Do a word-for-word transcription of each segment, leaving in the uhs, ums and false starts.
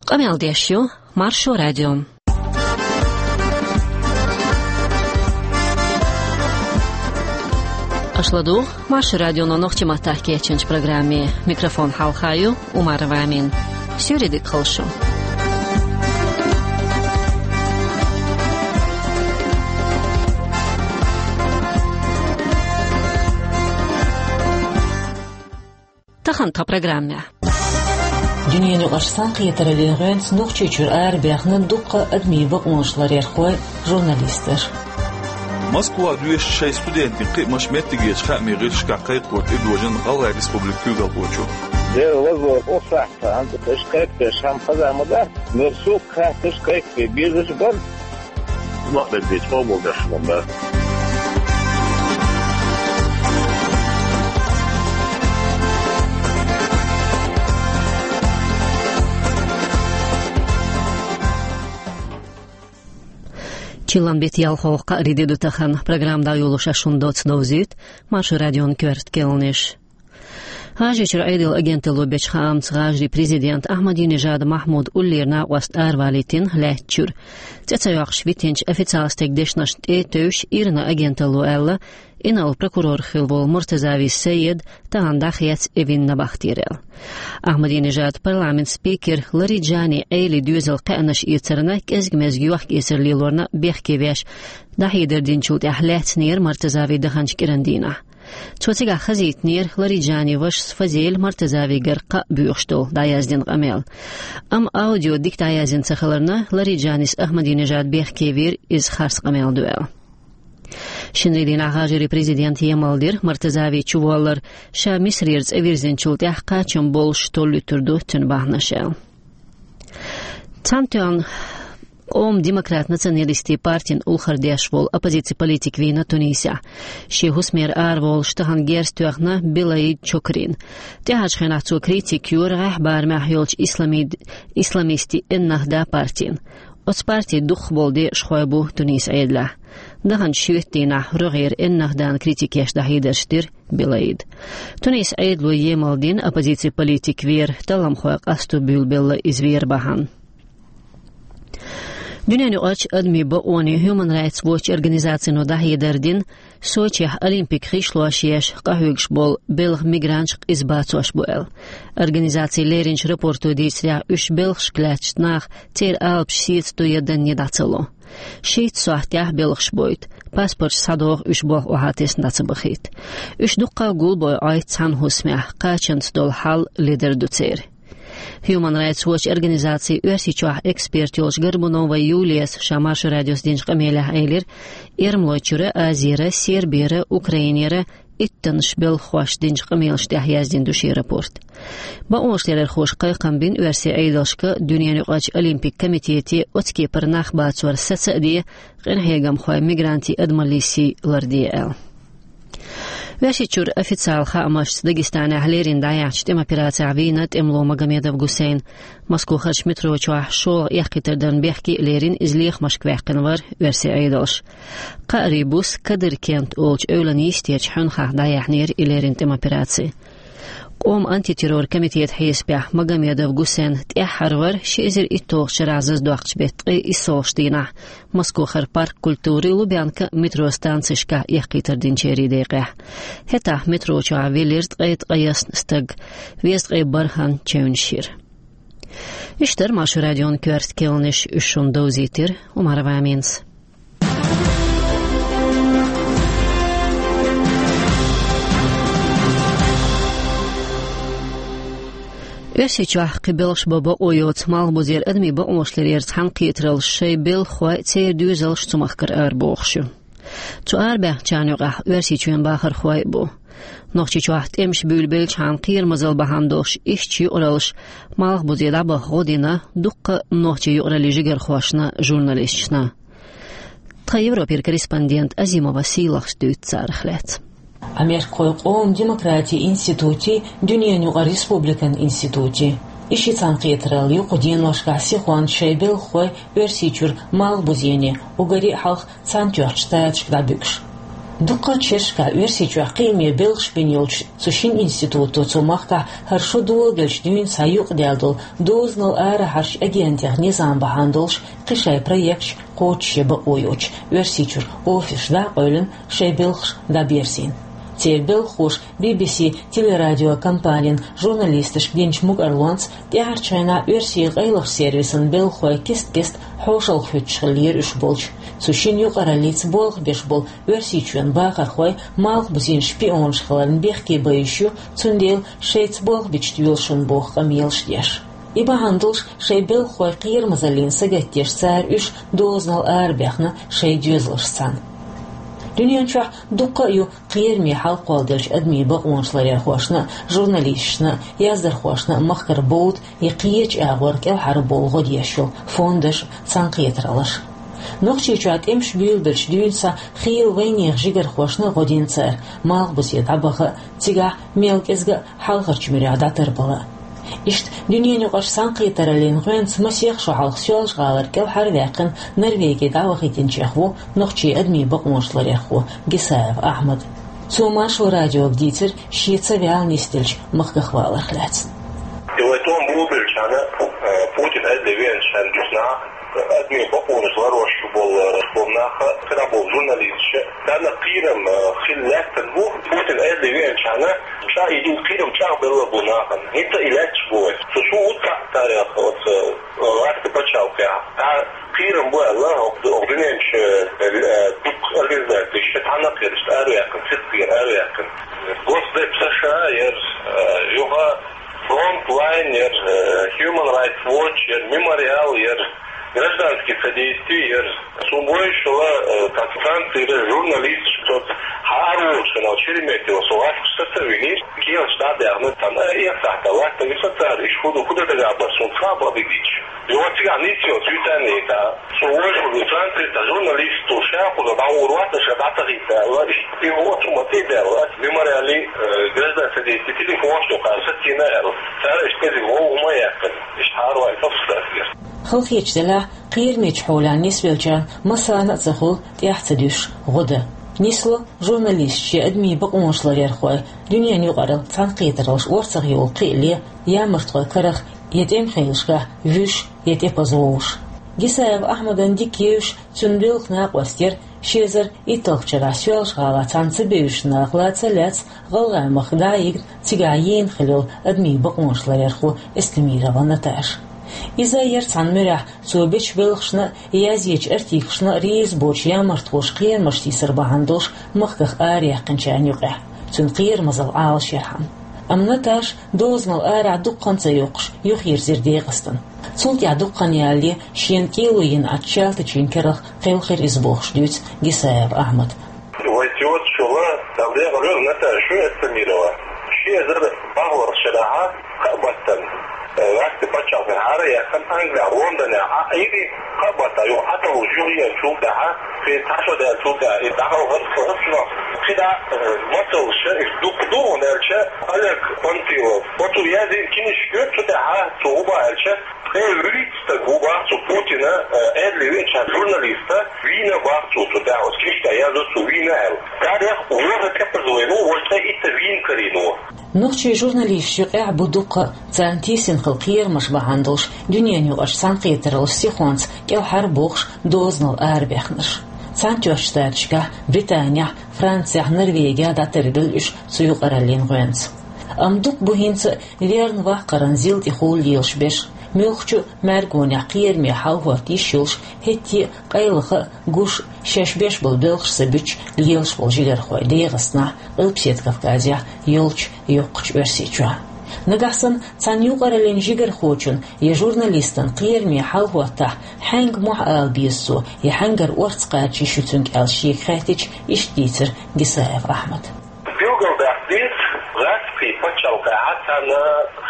Qamaldeshu Marsho Radio. Ашладу Marsho Radio на нохтиматах кеченч программе. Микрофон Халхаю Умарова Амин. Сюридик Халшу. Тахан та программе. Dünyanın qarşısan qiyətərəliyən sınıq çöçür ər bəxinin duqqa admiyyə onuşlar yerxoy jurnalistler. Moskva двести шесть студентин qiymaş mettigeç xami qışqa qayqot edojin Qalla Respublikü qalboçu. Der was o saxtan tışqaq şam qazamada nursu qatışqaq birdiş bar. Maqbel bir çoğul daşmanda. Чилан бит ялхолqa риде тахан программда юлуша шундоц довзит Marsho Radio'n kvert kelnish. Hajechir Aydil agenti Lobech Kham Tsgajri prezident Ahmadinejad Mahmud Ullirna wast arvalitin latchur. Tetsayaq shvitinch ofitsialstek deshnash etüsh irna agenti Luella inal prokuror Khilvol Murtazavi Seyed taandakhiat evinna baxtirel. Ahmadinejad parlament speaker Larijani Ayli düzel qanash itirna kezgmezgi waq eserlilorna bexkevesh dahider dinchut ahlatnir Murtazavi dahanch kirandina. Çotiga xazit nir Larijani vash sfazil Murtazavi garqa buyuxtol dayazdin qamel. Am audio diktayazin tsakhalarna Larijanis Ahmadinejad bexkevir iz khars qamel duel. Şinridin ağacı prezident Yemaldir Murtazavi çuvallar şa Misrirz evirzinçult yahqaçın bol ştollu turdu tün bahnaşel. Tamtön Om Demokrat Nacionalisti Partin Ulkhardeshvol оппозиции политик вина Тунисия. Ши хусмер арвол штахан герстюахна Билаид Чокрин. Тяхачхена цу критик юр рахбар махьолч исламид исламисти Эннахда партин. От партии дух болди шхойбу Тунис айдла. Дахан шюттина рогир Эннахдан критикеш дахидерштир Билаид. Тунис айдлу Емалдин оппозиции политик вир таламхояк асту бюлбелла извир бахан. Dünyanın aç admi bu oni Human Rights Watch organizasyonu dahiderdin Soçih Olimpik xişloşiyeş qahügş bol belg migranç izbatsoş bu el. Organizasyonların raportu disya üç belg şklaçnaq ter alp şit doyadan nedatsalo. Şit sohtah belg şboyt. Pasport sadoq üç boq ohates natsabxit. Üç duqqa gulboy ayt san husmah qaçant dol hal lider dutser. Human Rights Watch organizacji üyesiçah ekspert yolç Garbunova Yulias Marsho Radios dinç qamelah aylir ermloçura Azira Serbiyara Ukrainara ittanış bel xoş dinç qamelş dahyazdin dushi raport. Ba onşlar xoş qayqan bin üyesi aydalşka dünyanın aç olimpik komiteti otki parnax batsor satsadi qan hegam xoy migranti admalisi lardiyal. Вящичур официал Хамаш Дагестана Ахлерин Даячт им операция Винат Эмло Магомедов Гусейн Москва Хач метро Чуах Шо Яхкитердан Бехки Лерин излих Машквехканвар версия Айдолш Қарибус Кадыр Кент Олч Өвланистеч Хунхах Даяхнир Илерин им операции قوم أنتي-تيرور كميتيت حيسبح مغاميدов Гусейн تأحرور شئزر إتوغ شرازز دوغش بيتقي إسوشتينا مسكو خر بارك كولتوري لوبيانكا مترو ستانسشكا يحقيتر دينشيري ديقه هتا مترو چوع ويليرت قيت قياس نستق ويست قي برهان چونشير اشتر Marsho Radio'n كورت كيلنش اشون دوزيتر وماروا مينس Üyesiçah qibelş baba oyot malbuzer admi ba onşlar han qitral şey bel xoy tser düzel ştumaqkır arboxşu. Tu arba çanıqa üyesiçün baxır xoy bu. Noxçiçah temş bülbel çan qirmazal bahandoş işçi oralış malbuzer ba godina duqqa noxçi yorali jigar xoşna jurnalistna. Tayevroper korrespondent Azimova Silach stüt zarxlet. Америкой Om Demokrati Instituti Dünyanın Respublikan Instituti. İşi tanqiyatral yuqudin loşqasi Juan Şeybel xoy versiçur mal buzeni ugari halq santyörçta çıqda bükş. دقة شركة ورسيجوا قيمة بلغش بنيولش سوشين إنستيتوتو تسمحك هرشو دول جلش دين سايوق ديالدول دوز نل آره هرش أجيان تيغ نظام بهاندلش قشاي بريكش قوتش بقويوش ورسيجور أوفيش دا قولن شاي بلغش دا بيرسين تير بلخوش بي بي سي تيليراديو كامبانين журналистыш генч муг арланс диарчайна ورسي غيلخ سيرвисын بلخوي кист кист хошал хүчхлер үш болж сушин юқаралиц болх беш бол ورسي чуен бахархой малх бзин шпион шхлан бехки байшу цундел шейц болх бичтвилшун бох камилшдеш Иба хандылш шей белхой қир мазалин сагаттеш цар үш дознал арбяхна шей дюзлышсан Дөньянча дукка ю қиерми халқ алдырш адми бақуаншлар хошна журналистшна яздар хошна махкар боуд и қиеч агор кел хар болго дешо фондаш санқиетралаш Нохчичат эмш билдерш дюнса хил вейнер жигер хошна годинцер мал бусет абаха тига мелкезга халхарч мириадатер бала Ишт дөньяны қаш санқиетралин гэнс масех шо халқ сёлш галар кел хар вякын Норвегия давахитин чехву нохчи адми бақуаншлар яхву Гисаев Ахмад Сумаш радио бдитер щица вял нистельч махкахвалар хляц Его бубельчана Путин эдевен шандусна адми бақуаншлар вошу бол располнаха когда был журналист дана қирам хиллаттен бу Путин эдевен шана ша иди қирам чах было бунахан это илач будет сушу утка тарих вот лакты почалка а қирам бу алла огденч дук организация шатана кирш арякын ситгир арякын госдеп сша ер юга фронтлайнер Human Rights Watch ер мемориал ер гражданский содействие сумой шла констанции журналист что хороший научили меня его слова составили кем штаты арны там я сахтала то не социально и худу куда то габар сон саба бигич и вот сега ничего цветане это сумой журналисты это журналист то шапу да урвата шабата рита и вот смотри да мемориали гражданское содействие телефон что кажется тина сара что его умая اشتهار وتفصيل خلق يجتلع قير مجحولان نسبة مسانا تخل تيحتدوش غدا نسلو جورناليست شي أدمي بقومش لغيرخوي دنيا نيقارل تنقيترلش ورتغ يول قيلي يا مرتغي كرخ يتم خيلشكا ويش يتبازوش Гисаев Ахмадан дикеуш цунбилх нақвастер шезер италхчара сюалш гала танцы беуш нақлаца ляц галгаймах даиг тигаен хилил адми бақуаншларерху эстемирована таш. Иза ерцан мэрях цубеч белхшна язеч артихшна рейс борч ямартхуш қиен машти сарбахандуш махках ариях қанчанюқя. Цун қиер мазал аал шерхан. Амнаташ дознал ара дукканца юқш юхир зердеғыстан. Цулт я дуккан ялли шен килуин атчалты чинкерах қилхир избохш дюц Гисаев Ахмад. Вайтиот шула тавле ғалюр наташу эстамирова. Шезер бағлар шараха қабаттан. وقت بچه که هر یکن انگل روندن ایدی قبضه یو حتی وجودی شوکه ها که تاشو در شوکه ایده ها وقت فرصنا خدا مثل شه دوک دو نرچه الک کنتیو وقتی یادی کنیش کرد شده ها صوبه هرچه Evritste guba su Putina edli ča žurnalista vina vakcu su da od krišta jazu su vina el. Kada uvoza kapazujemo uvoza ita vin karinu. نخشي جورناليست يقع بدقة تانتيسين خلقير مش بهاندلش دنيا نيوغش سانقيتر السيخوانس كيل حربوخش دوزنال آربيخنش سانتيوش تارشكا بريطانيا فرانسيا نرويجيا داتربلش سيوق أرالين غوانس أم دق بوهينس ليرن واقران زيلتي خول يلش بيش ملخشو مرغونيا قير مي حاوهتي شلش هتي قيلخ غوش ششبش بالبلخش سبيش ليلش بالجيغر خوي ديغسنا البسيت كافكازيا يلش يوقش ورسيچوا نغاسن تانيوغارلين جيغر خوچن يا جورناليستن قير مي حاوهتا حنگ مح البيسو يا حنگر ورتقاچي شوتنگ الشي خاتيچ اشتيتر Гисаев Ахмад Google that this last people чалка хатана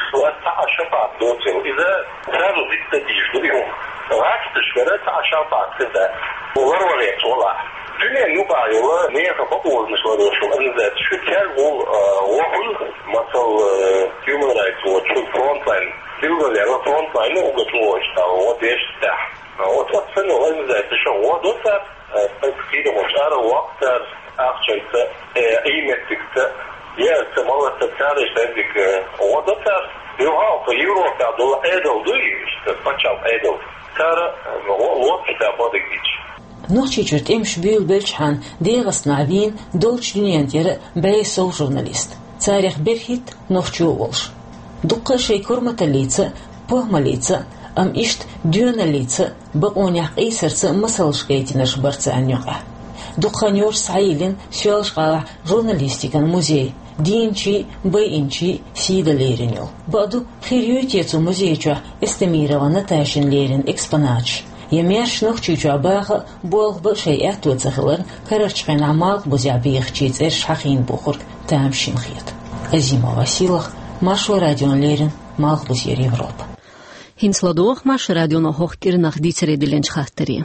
عشرة دوتين إذا زادوا بالتدريج اليوم غاست شغلات عشرة كذا ووروريت والله دنيا نوبا يلا نيجا بقول مش ولا شو أنزل شو كان هو وحول مثل human rights watch front line يقول لي أنا front line وقت موش أو وديش تح وتوصل وين زي تشوه دوسر تكيد مشار وقت أخشيت قيمتك يا سماوة تتعرش عندك ودوسر يوها في يورو كعدو أيدو دويش تفتشوا أيدو ترى الوقت تابودك ديش نوخشي جرت امش بيل بلشحان ديغس نعبين دولش دنيانتير بايسو جورناليست تاريخ برهيت نوخشو ولش دقة شي كورمة الليتة بوهمة ليتة أم إشت ديونا ليتة بقونيح قيسرت مسلش قيتنش برت عنيقه دقة نيور سعيلين سيالش قاع جورناليستيكا موزي دينشي باينشي سيدا ليرينيو بعدو خيريوتيتو موزيجو استميروانا تاشن ليرين اكسبوناتش يميرش نوخشي جواباغ بولغ بشي اعتو تخلر كررشقين عماغ بوزيعبيخ جيت إرش حقين بوخورك تامشين خيط أزيما واسيلغ ماشو راديون ليرين ماغ بوزير Европа. Hinsladoch maš radio na hochkir nach dicere dilench khatteri.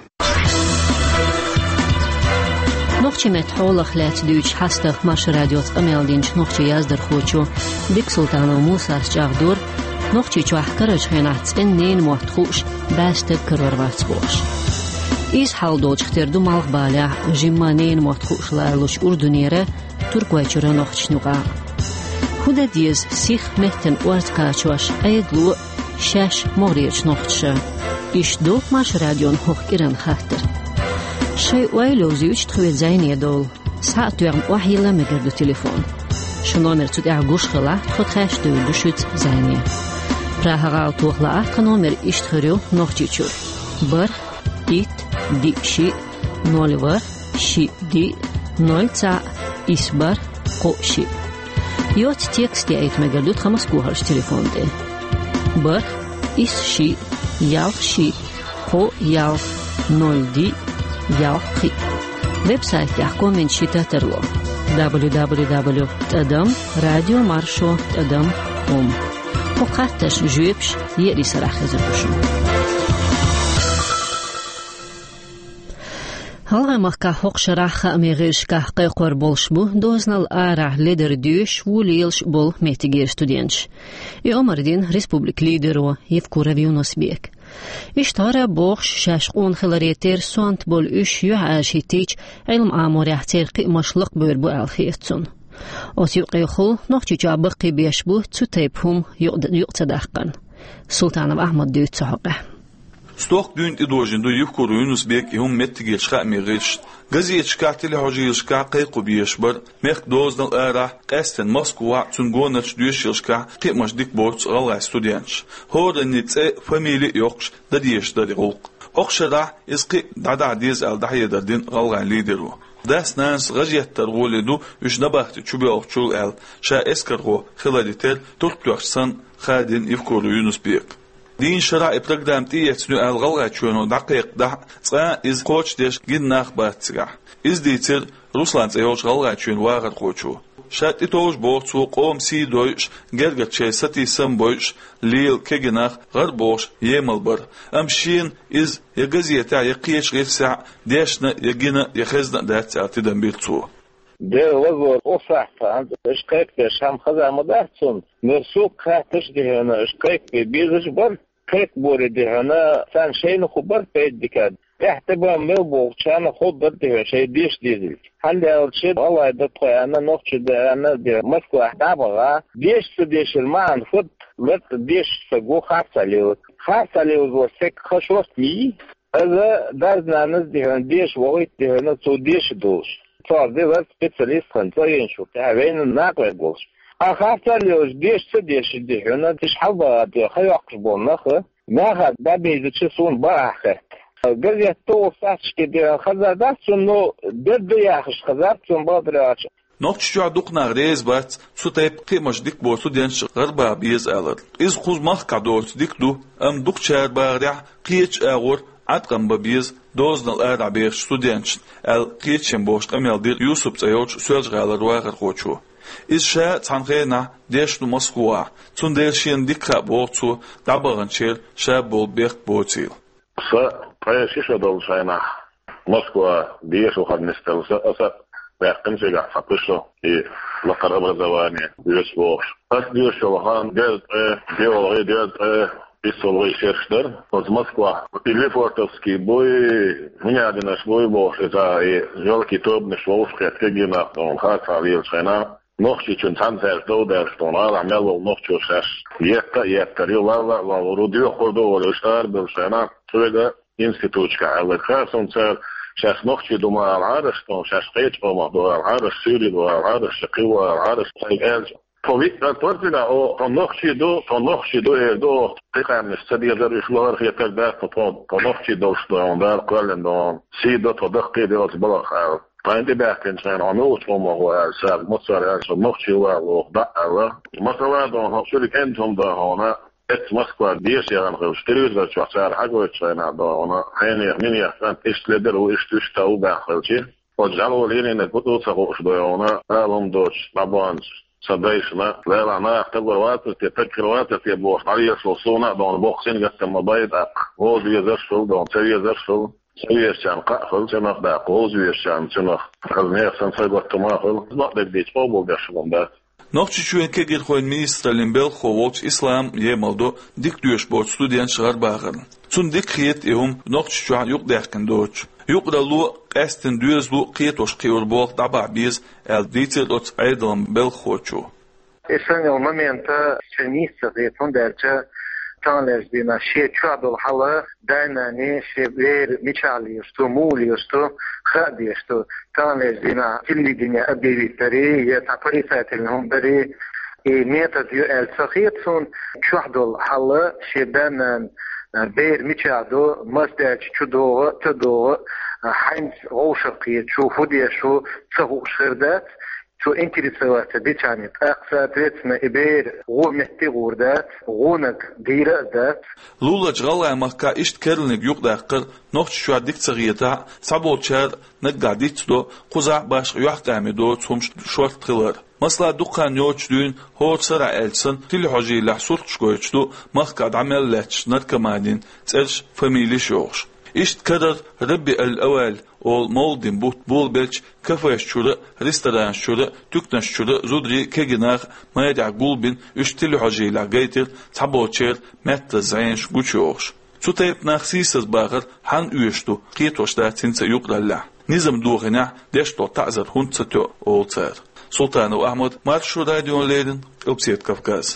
Nochchi met holach let duch hastach maš radio tsameldinch nochchi yazdar khochu dik sultanov Musa jagdur nochchi chwah karach khenat enen mohtkhush bastab karorvat bosh. Is haldoch khterdu malg bala jimmanen mohtkhush lalush urdunere turkwachura nochchnuqa. Huda diz sich metten ortkachwash aydlu شش موريج نقطة إيش دوك ماش راديون هوك إيران خاطر شيء وايلو زيوش تخوي زيني دول ساعة توعم وحيلا مقردو تليفون شو نومر تدع قوش خلا تخد خاش دول دشوت زيني راها غال توخلا أخ نومر إيش تخريو نقطة شور بر إيت دي شي نول بر شي دي نول تسع إيس بر قو شي يوت تيكس دي أيت مقردو تخمس قوهرش تليفون دي بر إس شي يال شي خو يال نول دي يال خي ويب سايت يحكو من شي تاترلو دبليو دبليو دبليو دوت أدم راديو مارشو دوت أدم أم وقتش جويبش يقري سراخ زبوشو هلغا مخكا حق شراخ أميغيش كحقي قربولش بو دوزنال آرع ليدر ديوش وليلش بول ميتيجير ستودينش يومر دين ريسبوبليك ليدرو يفكو رفيونوس بيك اشتارا بوخش شاشقون خلاريتير سوانت بول اش يعاشي تيج علم آمور يحتير قيمشلق بيربو الخيتسون وسيقي خل نوخشي جابقي بيشبو تتيبهم يقتدقن سلطان أحمد ديوت سحقه ستوق دون إدوجن دو يفكر يونس بيك يهم متجيل شقا ميغيش غزيت شكاتي حجيل شقا قيقو بيشبر ميخ دوزن الآراح قاستن مسكوا تنغونش دوش شقا قيمش ديك بورتس غلغا ستوديانش هور النتسي فاميلي يوقش داديش دادي غلق أخشرا إسقي دادا ديز الدحية دردين غلغا ليدرو داس ناس غجيت ترغولي دو يش نباختي تشوبي أوكشول ال شا اسكرغو خلاليتر تركتوحسن خادين يفكر يونس بيك دين شرع برنامج تيتنو الغلغة شونو دقيق ده صا إز قوش ديش جناخ باتسرع إز ديتر روسلان تيوش غلغة شون واغر قوشو شات إتوش بورتو قوم سي دوش جرجت شيء ستي سم بوش ليل كجناخ غربوش يمل بر أمشين إز يجزيتا يقيش غير ساع ديشنا يجينا يخزنا دات تدم بيرتو ده وزور أصح فهمت إيش كيف كشام خذ مدرسون مرسوق خاتش ده هنا إيش كيف بيزش بر كيف بوري ده هنا سان شيء نخبر بيد دكاد احتبا ملبو شان خبر ده شيء ديش ديزل هل أول شيء والله ده طي أنا نقش ده أنا ده مسكو أحتابها ديش تديش المان فد لت ديش سجو خاصة ليو خاصة ليو وسك خشوش مي هذا دارنا نزده ديش وقت ده هنا تو ديش دوش صار ده بس سبيشاليست خنطين شو تعبين الناقل يقولش أخاطر ليش ديش تديش ده هنا تش حظا ده خياق بونخه ما ده بيجتشون بارخه قال تو فاش كده خذا ده إنه ضد ياخش خذا ثم بدرش نقش جادوق نغريز بات سوتيب قيمش ديك بوسو دينش غربا بيز ألر إز خوز مخ كدوت ديك دو أم دوق شار بارع قيتش أغور عتقم ببيز دوزن الأرع بيخ ستودينش ال قيتشن بوش قميل دير يوسف تيوش سوالج غالر واغر خوشو إز شا تنغينا ديشنو مسكوا تون ديرشين ديكا بوتو دابغن شير شا بول بيخ بوتيل ف بريشيشة دول شاينا مسكوا ديشو خد نستل سأسا بيقن سيقع فقشو إيه لقر أبغى زواني ديش بوش بس ديشو وخان ديت إيه ديو غي ديت إيه Исолой шерштер, от Москва. Или фортовский бой, меня один наш бой был, это жалкий тобный швовский, отгина, он хата вилшена. Ночью чун центр доудер, что он амел ночью шеш. Ета, ета, рилала, лаврудио ходовал, штар билшена, твега институтка. Але хасун цер, сейчас ночью думал аларш, что сейчас петь пома, до аларш, сюри, до аларш, шакива, аларш, сайгель. Повик на тортина, о, то ночью до, то ночью до, до, тыкаем, стадия зарышлар, я тогда, то, то ночью до, что он дар, кален, до, сидо, то дохты делать балахал. Пойди бэкэн сэн ануут помогоо сар моцар альсо мохчива лох даала масала до шулик энтом да хона эт Москва десян хэл стериза чвасар хагоч сэна до она хэни мини ахтан истледер у иштуштау бахэлчи поджало ленин потоца хош до она алом доч бабанс садайшна лелана ахтагорват те пекрват те бох алия сосона до боксин гастам байд ак воз язашул до цевязашул سويشان قاخل سنخ دا قوز ويشان سنخ خلنيخ سنسيبت تماخل نقدر ديت قوبل داشلون دا Нохчи чуен кегер хоен министра лимбел ховолч ислам емалдо дик дуеш бот студент шагар багыр. Цун дик хиет ehum нохчи чуан юк деркен доч. Юк да лу эстен дуез лу хиет ош хиор бог даба биз эл дитер от айдалам бел хочу. Эсэн ел момента ченистер дет он дерче Tanles dina she trouble hala dynani she ver michali sto muli sto khadi sto Tanles dina tilidina abivitari ya taprifat alhum bari e metod yu el sakhitsun trouble hala she danan ver michado mustach chudo todo heinz roshqi chufudi shu tsahu shirdat شو интересоваться бечанит а соответственно ибер гомести гордат гонак дирдат лула жгала макка ишт керлник юкдакыр нохч şu diktsagiyata sabolchar naggaditdo quza baş yuhkamido çumş short qılar masla dukkan yoçdün hotsara elsin til hoji lahsur çgoyçdu makka amellach narkamadin tserş famili shoş اشت كرر ربي الأول أول مولدين بوت بول بيلش كفاش شورة ريستوران شورة تكنش شورة زودري كجناخ ما يدع قلبين اشتلي حاجي لعجيتر تبوتشير متر زين شقوشوش سوتيب ناخسيسز باغر حن يشتو قيتوش دا تنسى يقرأ الله نظام دوغنا ديشتو تعزر هنتسة أول تار سلطان وأحمد مارشو راديون ليدن أبسيت كفكاز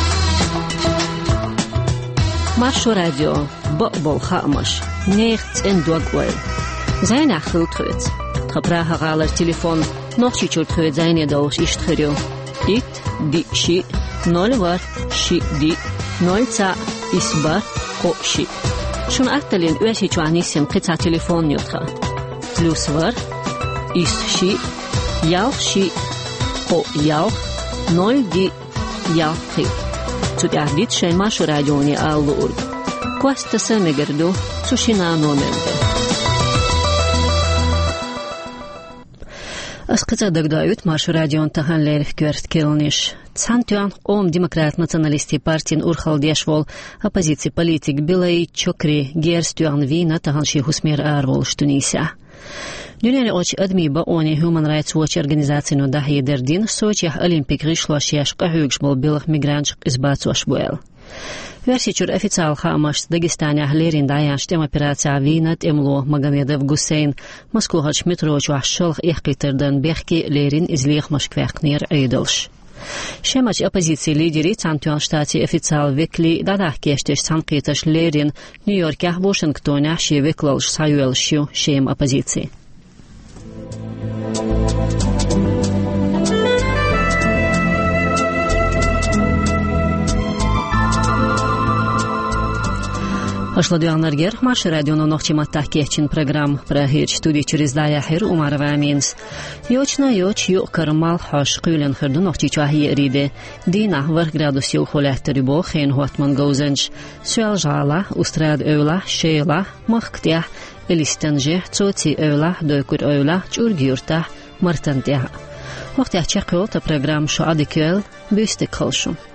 مارشو راديو بقبل خامش نيخت ان دوغويل زين اخل تخوت خبرها غالر تليفون نوخشي چور تخوت زين دوش اشت خريو ديت دي شي نول وار شي دي نول تا اسبار قو شي شون اختلين اوشي چوانيسيم قطع تليفون يوتخا بلوس وار اس شي ياوخ شي قو ياوخ نول دي ياوخ خي تودعديت شي ماشو راديوني آلور Questa semegerdu sushina nomente. Asqıca dagdayut marşı radion tahanler fikert kelnish. Цантюан ом демократ националисти партин урхалдешвол оппозиции политик Билай Чокри герстюан вина таганши хусмер арвол штунися. Дюнери оч адми баони Human Rights Watch организацию дахи дердин Сочиях олимпик ришлашияш кахюгшбол белых мигрантшк избацуашбуэл. Версичур официал хамаш Дагестане лерин даяш тем операция винат эмло Магомедов Гусейн Москвач метроч вашшолх ихкитерден бехки лерин излих машквехнер эйдолш. Шемач оппозиции лидери Цантюан штати официал векли дадах кештеш санкиташ лерин Нью-Йорке Вашингтоне ши веклалш саюэлшю шем оппозиции. Ашладуяннаргер марш радиону нохчиматтах кечин программ прахир студии через даяхир Умарова Аминс. Йочна йоч ю кармал хаш кюлен хырду нохчи чахи риде. Дина варх градус ю холехтери бо хен хотман гоузенч. Суал жала, устрад öyla, шейла, махктя, элистенже, цоци öyla, дойкур öyla, чургюрта, мартантя. Вахтя чакол та программ шо адикюэл, бюстик холшу.